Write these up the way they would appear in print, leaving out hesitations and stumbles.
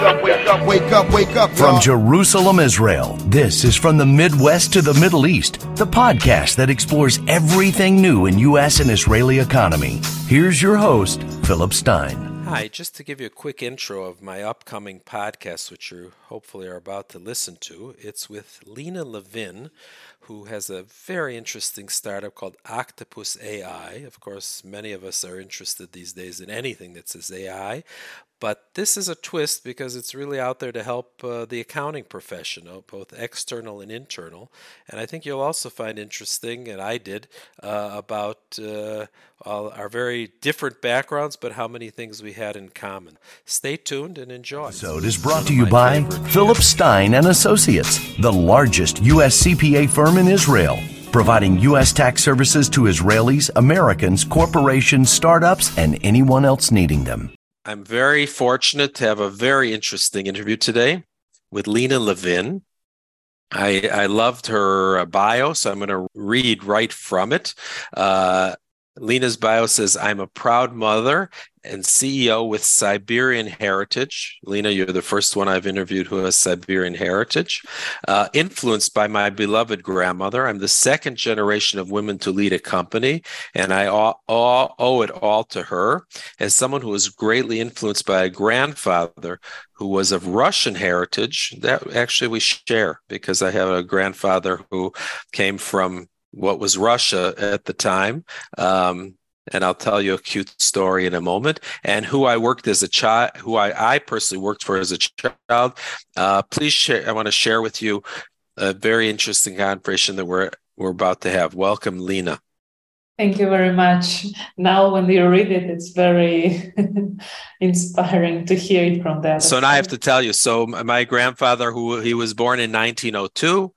Wake up, From Jerusalem, Israel, this is From the Midwest to the Middle East, the podcast that explores everything new in U.S. and Israeli economy. Here's your host, Philip Stein. Hi, just to give you a quick intro of my upcoming podcast, which you hopefully are about to listen to. It's with Lena Levin, who has a very interesting startup called Octopus AI. Of course, many of us are interested these days in anything that says AI. But this is a twist because it's really out there to help the accounting profession, both external and internal. And I think you'll also find interesting, and I did, about all our very different backgrounds, but how many things we had in common. Stay tuned and enjoy. This episode is brought to you by Philip Stein and Associates, the largest U.S. CPA firm in Israel, providing U.S. tax services to Israelis, Americans, corporations, startups, and anyone else needing them. I'm very fortunate to have a very interesting interview today with Lena Levin. I loved her bio, so I'm going to read right from it. Lena's bio says, I'm a proud mother and CEO with Siberian heritage. Lena, you're the first one I've interviewed who has Siberian heritage. Influenced by my beloved grandmother, I'm the second generation of women to lead a company, and I owe it all to her. As someone who was greatly influenced by a grandfather who was of Russian heritage, that actually we share, because I have a grandfather who came from what was Russia at the time. And I'll tell you a cute story in a moment. And who I worked as a child, who I personally worked for as a child. Please share. I want to share with you a very interesting conversation that we're about to have. Welcome, Lena. Thank you very much. Now, when you read it, it's very inspiring to hear it from that. So now I have to tell you. So my grandfather, he was born in 1902.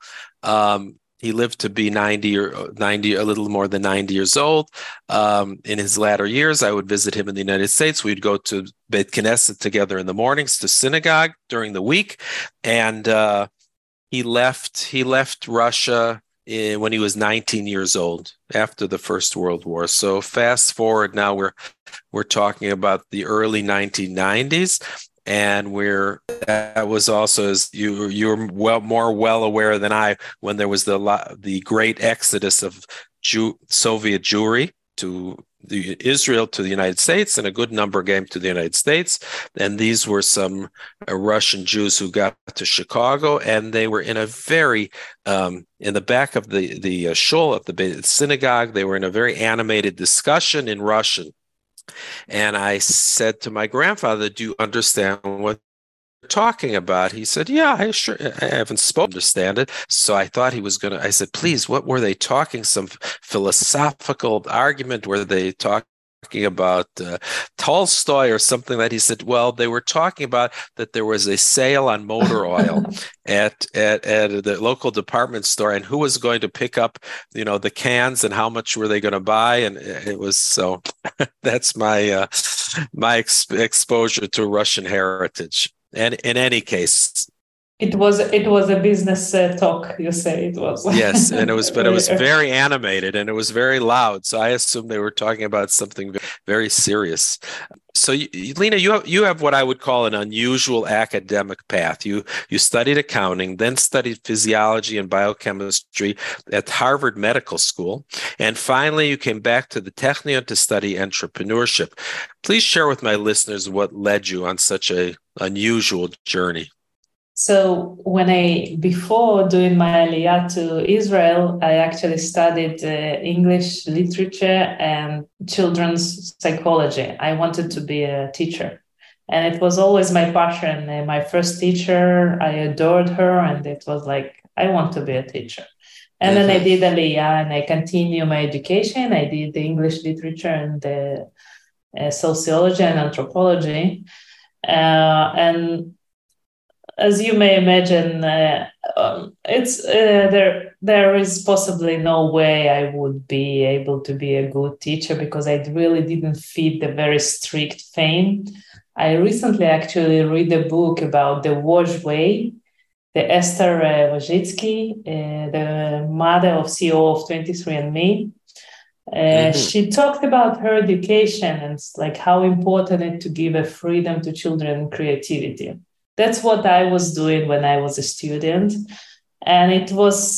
He lived to be 90, a little more than 90 years old. In his latter years, I would visit him in the United States. We'd go to Beit Knesset together in the mornings, to synagogue during the week. And he left Russia when he was 19 years old, after the First World War. So fast forward now, we're talking about the early 1990s. And that was also, as you're more well aware than I, when there was the great exodus of Soviet Jewry to Israel, to the United States, and a good number came to the United States. And these were some Russian Jews who got to Chicago, and they were in a very in the back of the shul of the synagogue. They were in a very animated discussion in Russian. And I said to my grandfather, do you understand what you're talking about? He said, yeah, I haven't spoken to understand it. So I thought he was going to, I said, please, what were they talking? Some philosophical argument? Were they talking about Tolstoy or something? That he said, well, they were talking about that there was a sale on motor oil at the local department store, and who was going to pick up, the cans, and how much were they going to buy. And it was, so that's my exposure to Russian heritage. And in any case, It was a business talk, you say it was. Yes, and it was very animated, and it was very loud. So I assumed they were talking about something very serious. So, Lena, you have what I would call an unusual academic path. You studied accounting, then studied physiology and biochemistry at Harvard Medical School, and finally you came back to the Technion to study entrepreneurship. Please share with my listeners what led you on such a unusual journey. So before doing my Aliyah to Israel, I actually studied English literature and children's psychology. I wanted to be a teacher. And it was always my passion. My first teacher, I adored her. And it was like, I want to be a teacher. And then I did Aliyah and I continued my education. I did the English literature and the sociology and anthropology. And as you may imagine, there is possibly no way I would be able to be a good teacher because I really didn't fit the very strict fame. I recently actually read a book about the Woj Way, the Esther Wojcicki, the mother of CEO of 23andMe. She talked about her education and like how important it is to give a freedom to children and creativity. that's what I was doing when I was a student. And it was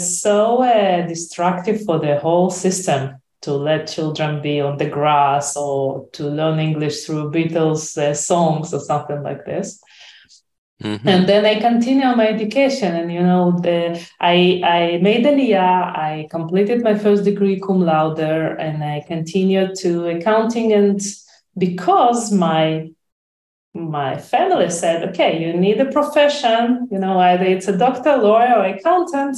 so destructive for the whole system to let children be on the grass or to learn English through Beatles songs or something like this. Mm-hmm. And then I continued my education, and I made Aliyah. I completed my first degree cum laude, and I continued to accounting. And because my family said, okay, you need a profession, either it's a doctor, lawyer, or accountant.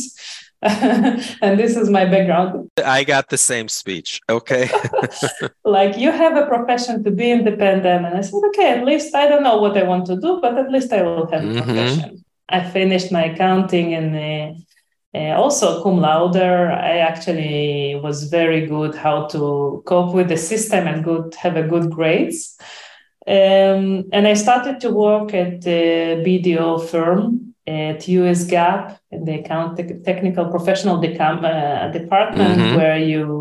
And this is my background. I got the same speech. Okay. Like, you have a profession to be independent. And I said, okay, at least I don't know what I want to do, but at least I will have a profession. I finished my accounting and also cum laude. I actually was very good how to cope with the system and have a good grades. And I started to work at the BDO firm at US GAAP in the technical professional department, where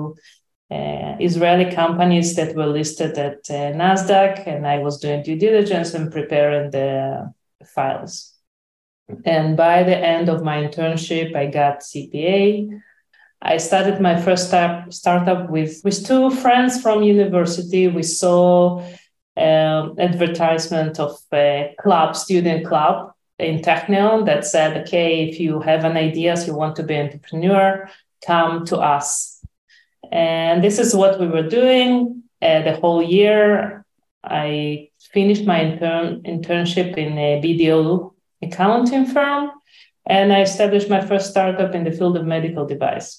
Israeli companies that were listed at NASDAQ, and I was doing due diligence and preparing the files. And by the end of my internship, I got CPA. I started my first startup with two friends from university. We saw advertisement of a student club in Technion that said, okay, if you have an idea, you want to be an entrepreneur, come to us. And this is what we were doing the whole year. I finished my internship in a BDO accounting firm, and I established my first startup in the field of medical device.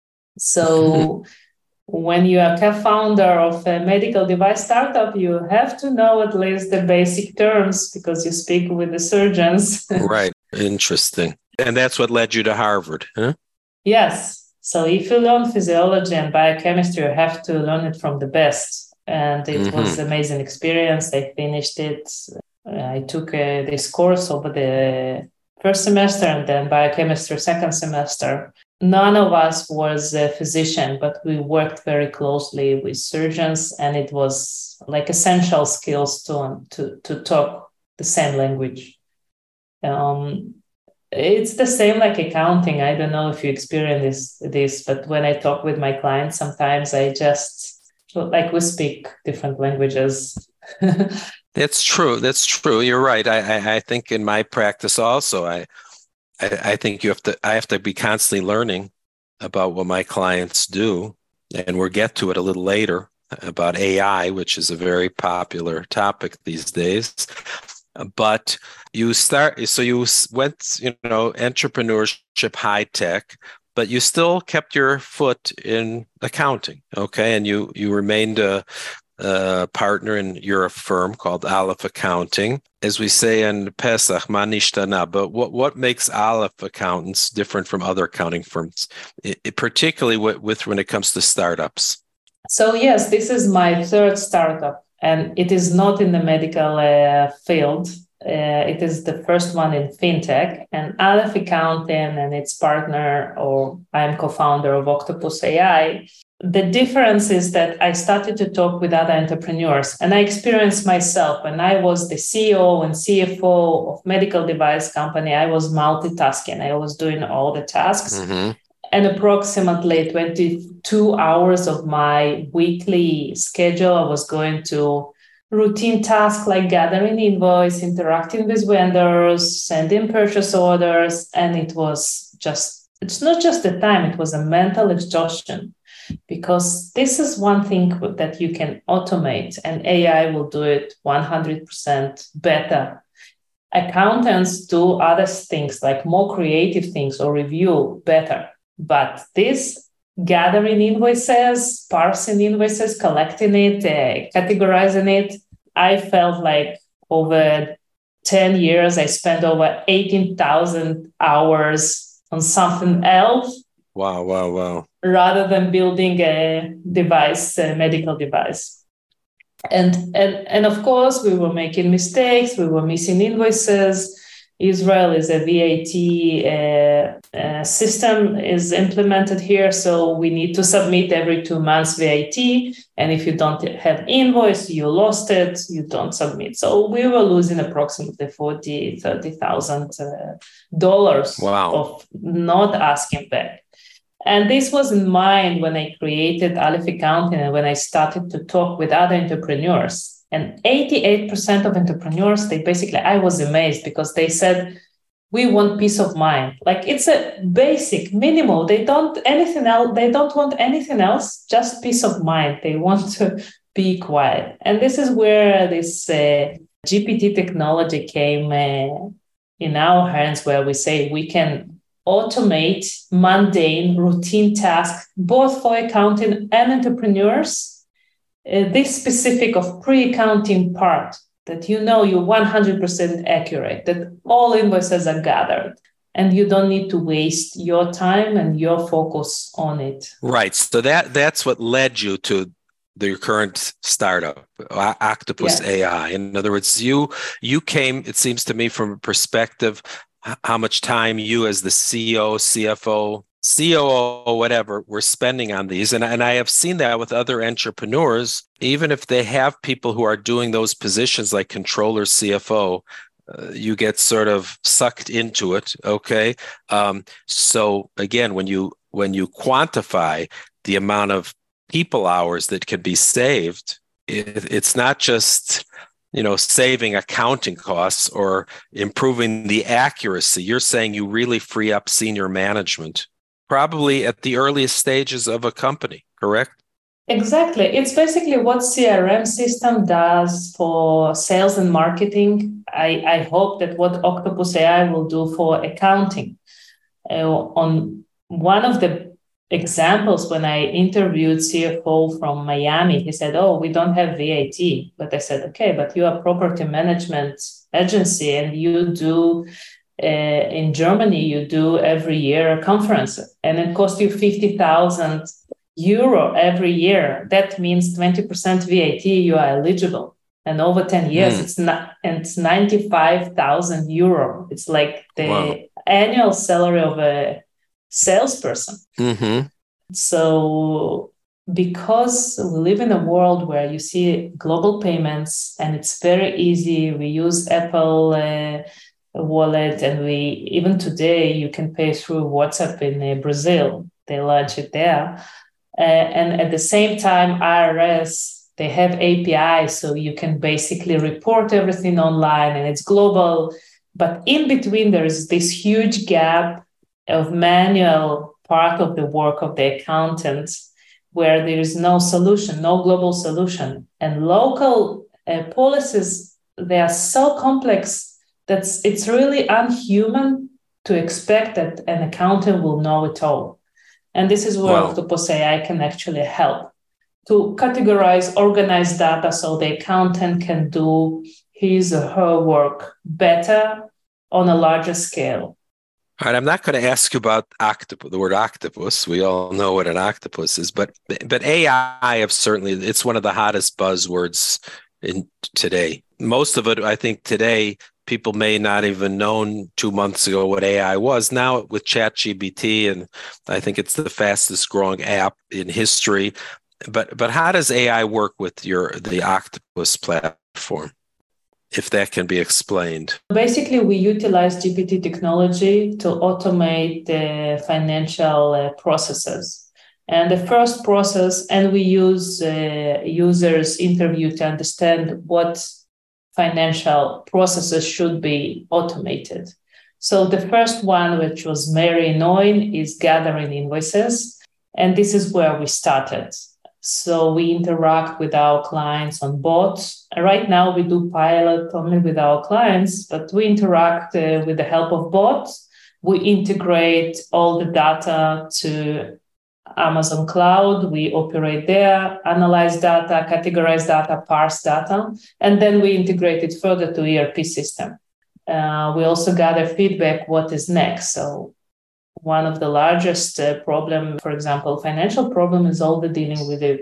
So when you are co-founder of a medical device startup, you have to know at least the basic terms because you speak with the surgeons. Right. Interesting. And that's what led you to Harvard, huh? Yes. So if you learn physiology and biochemistry, you have to learn it from the best. And it was an amazing experience. I finished it. I took this course over the first semester and then biochemistry second semester. None of us was a physician, but we worked very closely with surgeons, and it was like essential skills to talk the same language. It's the same like accounting. I don't know if you experience this, but when I talk with my clients, sometimes I just we speak different languages. That's true. That's true. You're right. I think in my practice also, I think I have to be constantly learning about what my clients do, and we'll get to it a little later about AI, which is a very popular topic these days. But you went, entrepreneurship, high tech, but you still kept your foot in accounting, okay? And you remained a partner in your firm called Aleph Accounting. As we say in Pesach, ma nishtana, but what makes Aleph Accountants different from other accounting firms, particularly with when it comes to startups? So yes, this is my third startup, and it is not in the medical field. It is the first one in fintech, and Aleph Accounting and its partner, or I'm co-founder of Octopus AI. The difference is that I started to talk with other entrepreneurs, and I experienced myself when I was the CEO and CFO of medical device company. I was multitasking. I was doing all the tasks. And approximately 22 hours of my weekly schedule, I was going to routine tasks like gathering invoice, interacting with vendors, sending purchase orders. And it's not just the time, it was a mental exhaustion. Because this is one thing that you can automate, and AI will do it 100% better. Accountants do other things like more creative things or review better. But this gathering invoices, parsing invoices, collecting it, categorizing it, I felt like over 10 years, I spent over 18,000 hours on something else. Wow. Rather than building a device, a medical device. And of course, we were making mistakes. We were missing invoices. Israel is a VAT system is implemented here, so we need to submit every 2 months VAT. And if you don't have invoice, you lost it, you don't submit. So we were losing approximately $30,000 Wow. of not asking back. And this was in mind when I created Aleph Accounting and when I started to talk with other entrepreneurs. And 88% of entrepreneurs, I was amazed because they said, we want peace of mind. Like it's a basic, minimal. They don't want anything else, just peace of mind. They want to be quiet. And this is where this GPT technology came in our hands, where we say we can automate mundane, routine tasks, both for accounting and entrepreneurs. This specific of pre-accounting part that you're 100% accurate, that all invoices are gathered and you don't need to waste your time and your focus on it. Right. So that's what led you to your current startup, Octopus AI. In other words, you came, it seems to me, from a perspective how much time you as the CEO, CFO, COO, whatever, we're spending on these. And I have seen that with other entrepreneurs, even if they have people who are doing those positions like controller, CFO, you get sort of sucked into it. Okay. So again, when you quantify the amount of people hours that can be saved, it's not just saving accounting costs or improving the accuracy. You're saying you really free up senior management, probably at the earliest stages of a company, correct? Exactly. It's basically what CRM system does for sales and marketing. I hope that what Octopus AI will do for accounting. On one of the examples, when I interviewed CFO from Miami, he said, "Oh, we don't have VAT." But I said, "Okay, but you are a property management agency and you do in Germany, you do every year a conference and it costs you 50,000 euro every year. That means 20% VAT, you are eligible. And over 10 years, it's 95,000 euro. It's like the annual salary of a salesperson. Mm-hmm. So because we live in a world where you see global payments and it's very easy, we use Apple wallet, and even today you can pay through WhatsApp in Brazil. They launched it there. And at the same time, IRS, they have API, so you can basically report everything online and it's global. But in between, there's this huge gap of manual part of the work of the accountants where there is no solution, no global solution. And local policies, they are so complex that it's really unhuman to expect that an accountant will know it all. And this is where Octopus AI can actually help to categorize, organize data so the accountant can do his or her work better on a larger scale. All right, I'm not going to ask you about the word octopus. We all know what an octopus is, but AI it's one of the hottest buzzwords in today. Most of it, I think today, people may not even known 2 months ago what AI was. Now with ChatGPT, and I think it's the fastest growing app in history. But how does AI work with the Octopus platform, if that can be explained? Basically, we utilize GPT technology to automate the financial processes. And the first process, and we use users' interview to understand what financial processes should be automated. So the first one, which was Mary Noin, is gathering invoices. And this is where we started. So we interact with our clients on bots. Right now, we do pilot only with our clients, but we interact with the help of bots. We integrate all the data to Amazon Cloud. We operate there, analyze data, categorize data, parse data, and then we integrate it further to ERP system. We also gather feedback, what is next. So one of the largest problem, for example, financial problem is all the dealing with the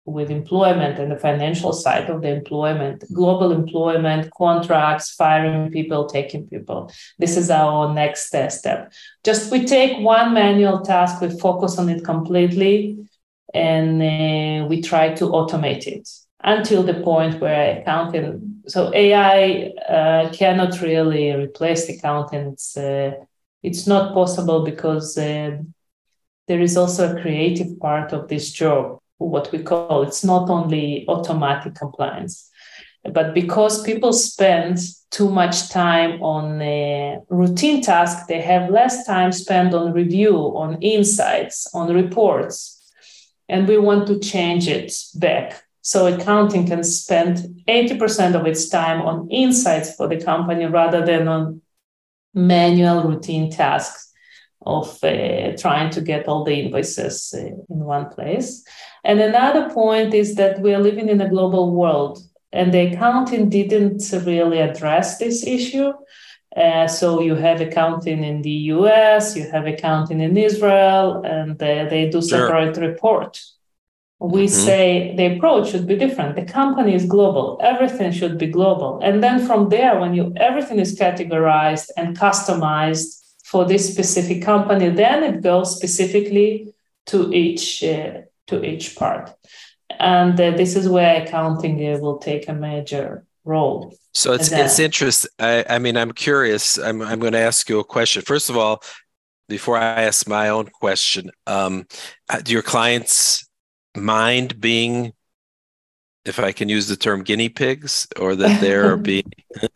with employment and the financial side of the employment, global employment, contracts, firing people, taking people. This is our next step. Just we take one manual task, we focus on it completely, and we try to automate it until the point where accounting. So AI cannot really replace accounting. It's not possible because there is also a creative part of this job, what we call, it's not only automatic compliance, but because people spend too much time on routine tasks, they have less time spent on review, on insights, on reports. And we want to change it back. So accounting can spend 80% of its time on insights for the company rather than on manual routine tasks of trying to get all the invoices in one place. And another point is that we are living in a global world, and the accounting didn't really address this issue. So you have accounting in the US, you have accounting in Israel, and they do separate report. We say the approach should be different. The company is global. Everything should be global. And then from there, when everything is categorized and customized for this specific company, then it goes specifically to each part. And this is where accounting will take a major role. So it's interesting. I mean, I'm curious. I'm going to ask you a question. First of all, before I ask my own question, do your clients mind being, if I can use the term, guinea pigs, or that they're being?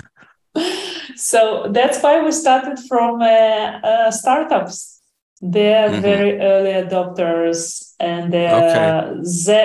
So that's why we started from startups. They're very early adopters, and they're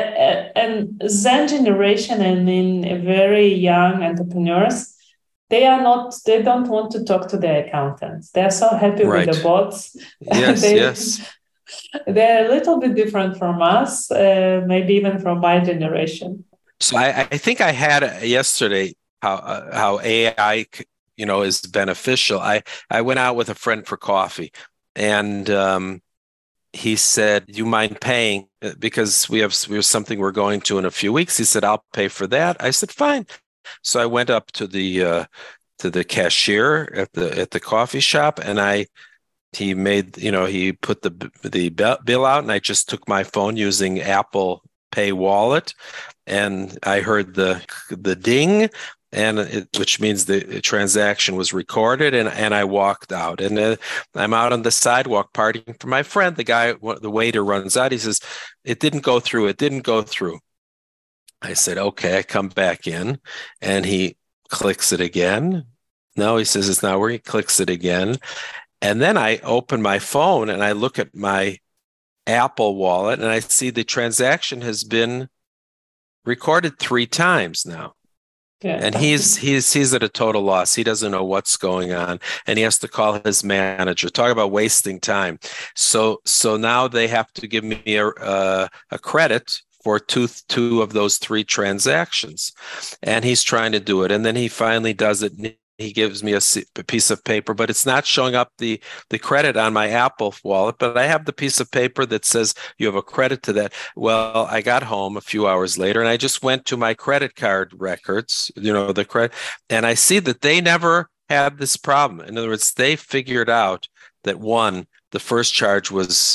Zen generation, and in very young entrepreneurs. They don't want to talk to their accountants. They're so happy with the bots. Yes. They're a little bit different from us, maybe even from my generation. So I think I had yesterday how AI, is beneficial. I went out with a friend for coffee, and he said, "You mind paying, because we have something we're going to in a few weeks?" He said, "I'll pay for that." I said, "Fine." So I went up to the cashier at the coffee shop, and he made, he put the bill out, and I just took my phone using Apple Pay Wallet, and I heard the ding, and which means the transaction was recorded, and I walked out, and I'm out on the sidewalk partying for my friend. The waiter runs out. He says, "It didn't go through." I said, "Okay." I come back in, and he clicks it again. No, he says it's not where. He clicks it again. And then I open my phone and I look at my Apple Wallet, and I see the transaction has been recorded 3 times now. Yeah. And he's at a total loss. He doesn't know what's going on, and he has to call his manager. Talk about wasting time. So now they have to give me a credit for two of those 3 transactions, and he's trying to do it, and then he finally does it. He gives me a piece of paper, but it's not showing up the credit on my Apple Wallet. But I have the piece of paper that says you have a credit to that. Well, I got home a few hours later, and I just went to my credit card records, the credit, and I see that they never had this problem. In other words, they figured out that the first charge was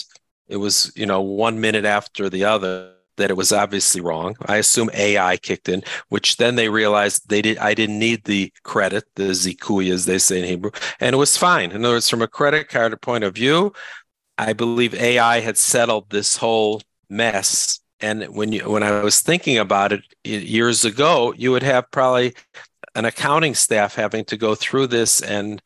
1 minute after the other, that it was obviously wrong. I assume AI kicked in, which then they realized I didn't need the credit, the zikuy, as they say in Hebrew, and it was fine. In other words, from a credit card point of view, I believe AI had settled this whole mess. And when I was thinking about it years ago, you would have probably an accounting staff having to go through this, and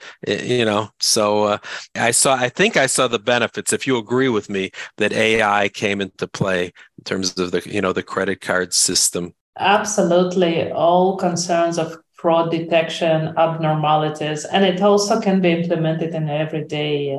so I think I saw the benefits, if you agree with me, that AI came into play in terms of the credit card system. Absolutely, all concerns of fraud detection, abnormalities, and it also can be implemented in an everyday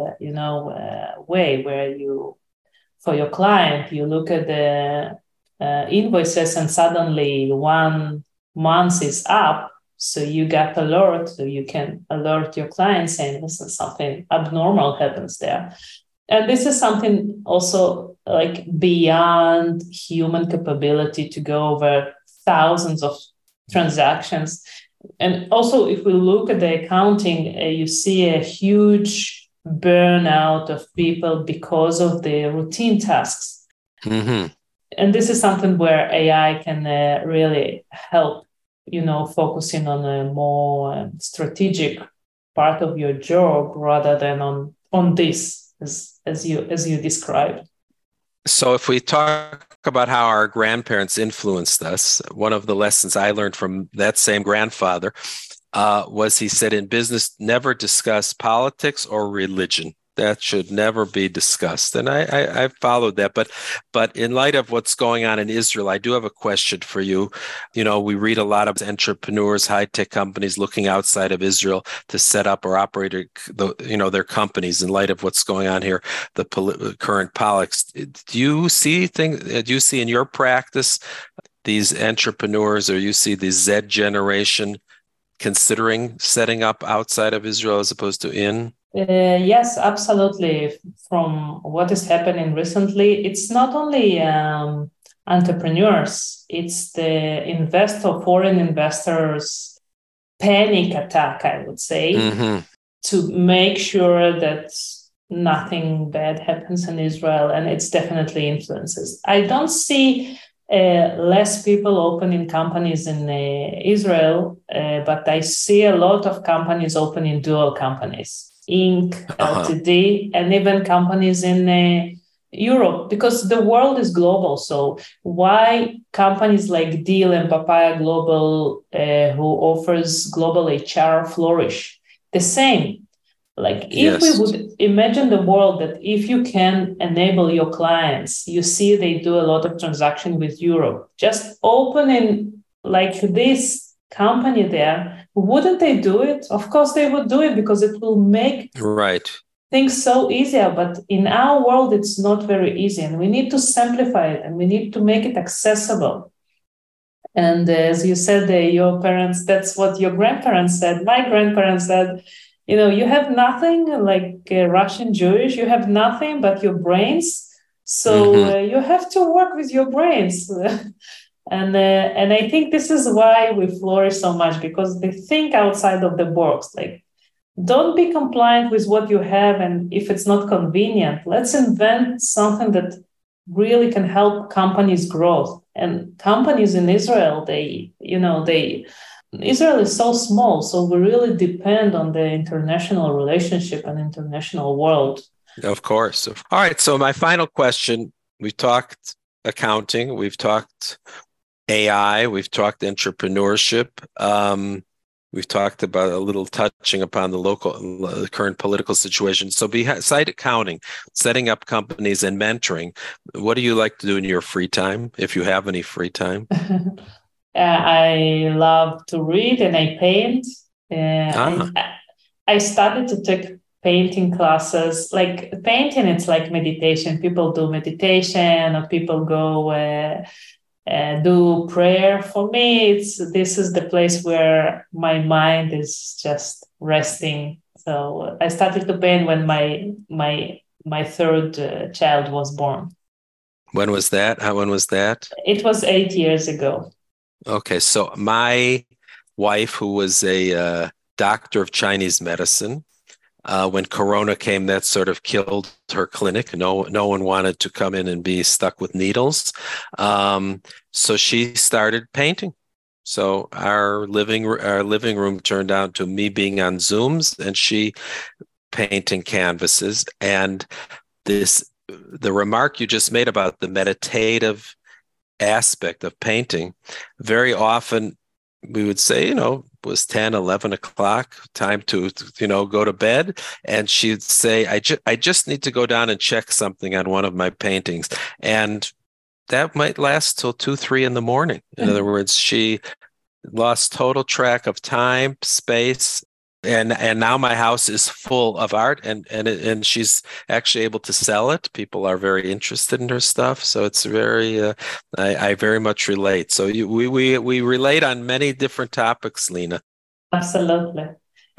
way, where for your client, you look at the invoices, and suddenly 1 month is up. So you get alert, so you can alert your client saying, listen, something abnormal happens there. And this is something also like beyond human capability to go over thousands of transactions. And also, if we look at the accounting, you see a huge burnout of people because of the routine tasks. Mm-hmm. And this is something where AI can really help, focusing on a more strategic part of your job rather than on this, as you described. So if we talk about how our grandparents influenced us, one of the lessons I learned from that same grandfather was he said, in business, never discuss politics or religion. That should never be discussed. And I followed that. But in light of what's going on in Israel, I do have a question for you. We read a lot of entrepreneurs, high-tech companies looking outside of Israel to set up or operate their companies in light of what's going on here, the current politics. Do you see in your practice these entrepreneurs, or you see the Z generation considering setting up outside of Israel as opposed to in? Yes, absolutely. From what is happening recently, it's not only entrepreneurs, it's the foreign investors panic attack, I would say, mm-hmm. to make sure that nothing bad happens in Israel, and it's definitely influences. I don't see less people opening companies in Israel, but I see a lot of companies opening dual companies. Inc., Ltd., and even companies in Europe, because the world is global. So why companies like Deal and Papaya Global, who offers global HR, flourish? The same. Like if we would imagine the world that if you can enable your clients, you see they do a lot of transaction with Europe, just opening like this company there, wouldn't they do it? Of course they would do it, because it will make things so easier. But in our world, it's not very easy, and we need to simplify it, and we need to make it accessible. And as you said, your parents, that's what your grandparents said. My grandparents said, you have nothing, like Russian Jewish, you have nothing but your brains. So you have to work with your brains. And I think this is why we flourish so much, because they think outside of the box. Like, don't be compliant with what you have, and if it's not convenient, let's invent something that really can help companies grow. And companies in Israel, Israel is so small, so we really depend on the international relationship and international world. Of course. All right. So my final question: we've talked accounting, we've talked AI, we've talked entrepreneurship. We've talked about a little touching upon the current political situation. So beside accounting, setting up companies and mentoring, what do you like to do in your free time, if you have any free time? I love to read and I paint. I started to take painting classes. Like painting, it's like meditation. People do meditation, or people go do prayer. For me, this is the place where my mind is just resting. So I started to paint when my third child was born. When was that? When was that? It was 8 years ago. Okay, so my wife, who was a doctor of Chinese medicine, when Corona came, that sort of killed her clinic. No one wanted to come in and be stuck with needles. So she started painting. So our living room turned out to me being on Zooms and she painting canvases. And the remark you just made about the meditative aspect of painting, very often we would say, it was 10, 11 o'clock, time to, go to bed. And she'd say, I just need to go down and check something on one of my paintings. And that might last till 2, 3 in the morning. In other words, she lost total track of time, space. And now my house is full of art, and she's actually able to sell it. People are very interested in her stuff, so it's very. I very much relate. So we relate on many different topics, Lena. Absolutely,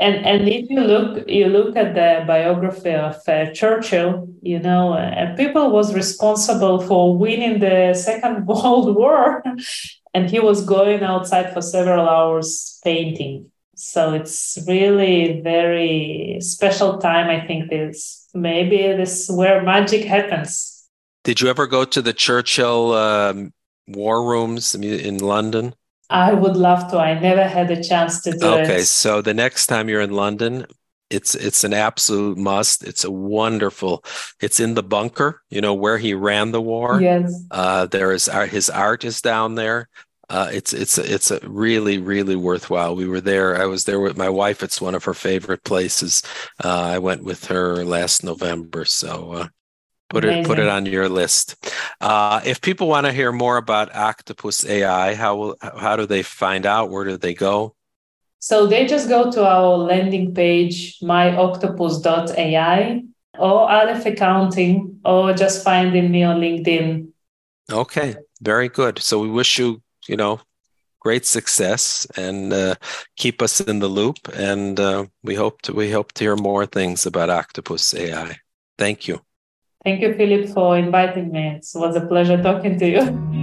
And if you look at the biography of Churchill, people was responsible for winning the Second World War, and he was going outside for several hours painting. So it's really very special time. I think maybe this where magic happens. Did you ever go to the Churchill war rooms in London? I would love to. I never had a chance to do it. Okay, so the next time you're in London, it's an absolute must. It's in the bunker, where he ran the war. Yes. His art is down there. It's a really, really worthwhile. I was there with my wife. It's one of her favorite places. I went with her last November. So put it on your list. If people want to hear more about Octopus AI, how do they find out? Where do they go? So they just go to our landing page, myoctopus.ai, or Aleph Accounting, or just finding me on LinkedIn. Okay, very good. So we wish you, great success, and keep us in the loop. And we hope to hear more things about Octopus AI. Thank you. Thank you, Philip, for inviting me. It was a pleasure talking to you.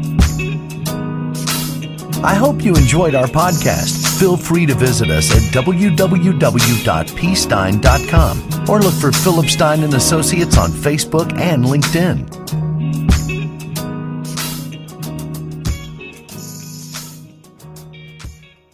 I hope you enjoyed our podcast. Feel free to visit us at www.pstein.com or look for Philip Stein & Associates on Facebook and LinkedIn.